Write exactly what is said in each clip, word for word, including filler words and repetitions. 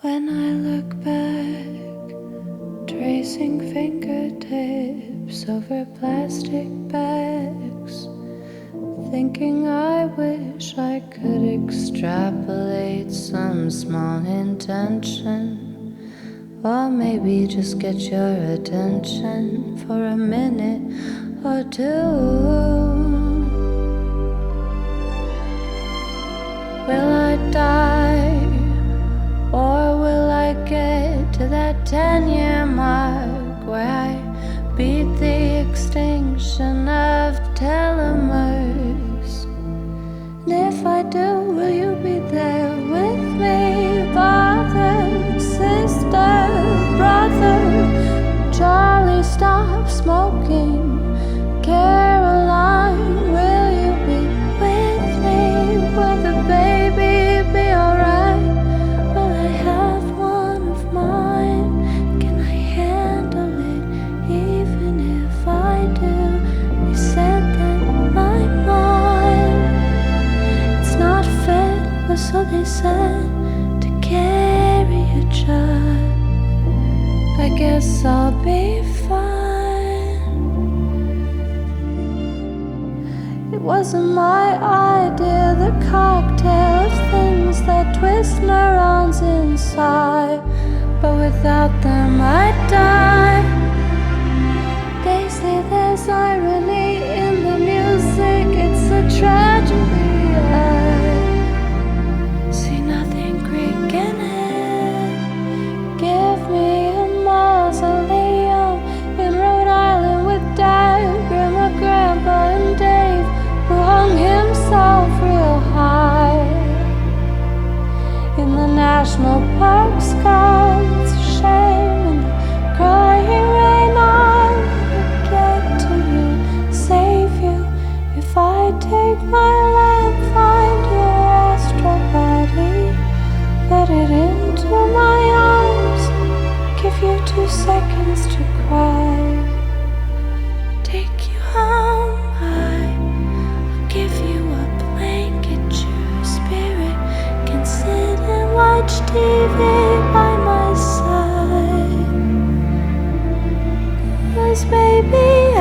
When I look back, tracing fingertips over plastic bags, thinking I wish I could extrapolate some small intention, or maybe just get your attention for a minute or two. Will I die, or will I get to that ten-year mark where I beat the extinction of telomeres? And if I do, will you be there with me? Father, sister, brother, Charlie, stop smoking. Caroline, will you be with me? Will the baby be alright? Will I have one of mine? Can I handle it even if I do? They said that my mind, it's not fit, or so they said, to carry a child. I guess I'll be fine. It wasn't my idea, the cocktail of things that twist neurons inside, but without them I'd die. They say there's irony in the music, it's a tragedy. I see nothing Greek in it. Give me a mausoleum in Rhode Island with Dad, Grandma, Grandpa, and Dave, who hung himself real high in the national park sky. It's a shame in the crying rain I'll get to you, save you. If I take my lamp, find your astral body, put it into my arms, give you two seconds to cry, take you home. I'll give you a blanket, your spirit can sit and watch T V by my side. 'Cause baby, I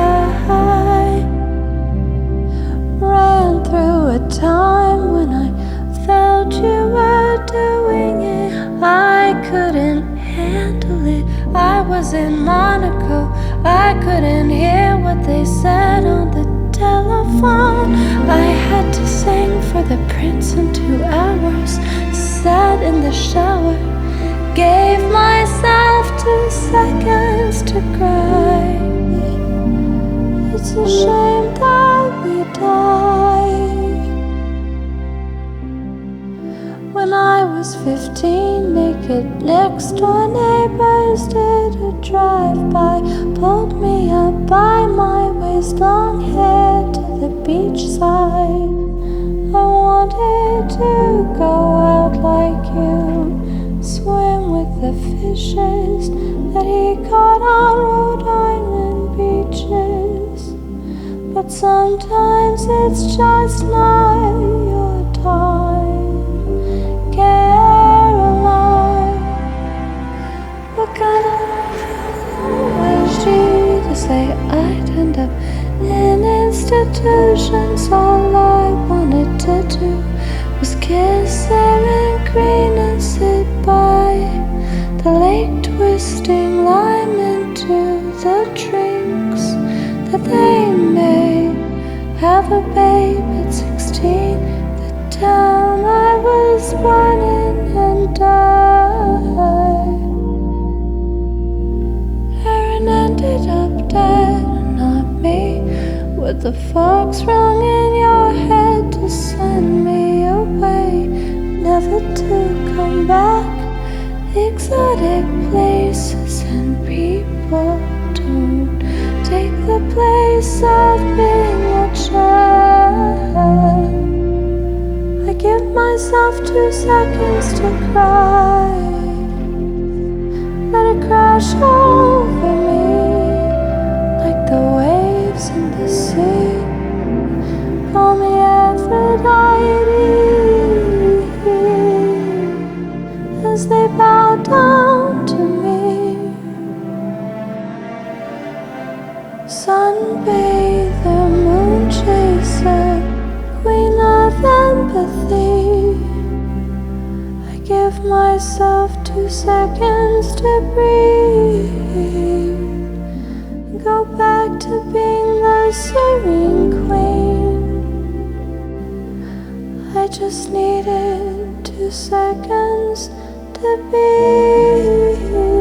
ran through a time when I felt you were doing it. I couldn't handle it. I was in Monaco, I couldn't hear what they said on the telephone. I had to sing for the prince in two hours, sat in the shower, gave myself two seconds to cry. It's a shame that we died. When I was fifteen, naked next door neighbors did a drive-by, pulled me up by my waist, long hair to the beachside. I wanted to go out like you, swim with the fishes that he caught on Rhode Island beaches. But sometimes it's just not your time, Caroline. What kind of life was she to say I'd end up in institutions? All I wanted to do was kiss Erin Green and sit by the lake, twisting lime into the drinks that they made. Have a babe at sixteen, the town I was born in, and died. Erin ended up dead, not me. With the fox rung in your head to send me away, never to come back. Exotic places and people don't take the place of being a child. I give myself two seconds to cry, let it crash over me like the waves in the sea. Call me Aphrodite. as they bow down to me. Sunbather, moon chaser, queen of empathy. I give myself two seconds to breathe, go back to being the serene queen. I just needed two seconds to be.